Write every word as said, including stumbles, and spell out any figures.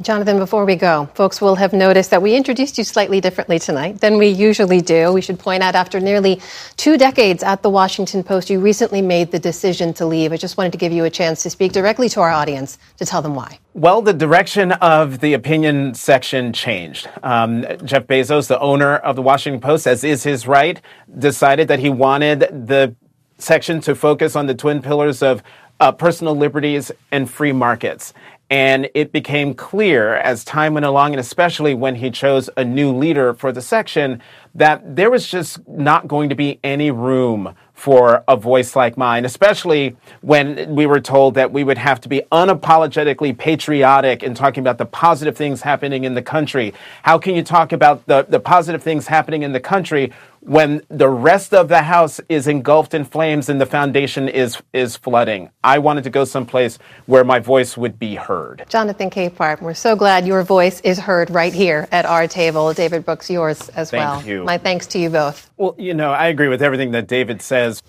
Jonathan, before we go, folks will have noticed that we introduced you slightly differently tonight than we usually do. We should point out, after nearly two decades at the Washington Post, you recently made the decision to leave. I just wanted to give you a chance to speak directly to our audience to tell them why. Well, the direction of the opinion section changed. Um, Jeff Bezos, the owner of the Washington Post, as is his right, decided that he wanted the section to focus on the twin pillars of uh, personal liberties and free markets. And it became clear as time went along, and especially when he chose a new leader for the section, that there was just not going to be any room for a voice like mine, especially when we were told that we would have to be unapologetically patriotic in talking about the positive things happening in the country. How can you talk about the, the positive things happening in the country when the rest of the house is engulfed in flames and the foundation is is flooding? I wanted to go someplace where my voice would be heard. Jonathan Capehart, we're so glad your voice is heard right here at our table. David Brooks, yours as well. Thank you. My thanks to you both. Well, you know, I agree with everything that David says.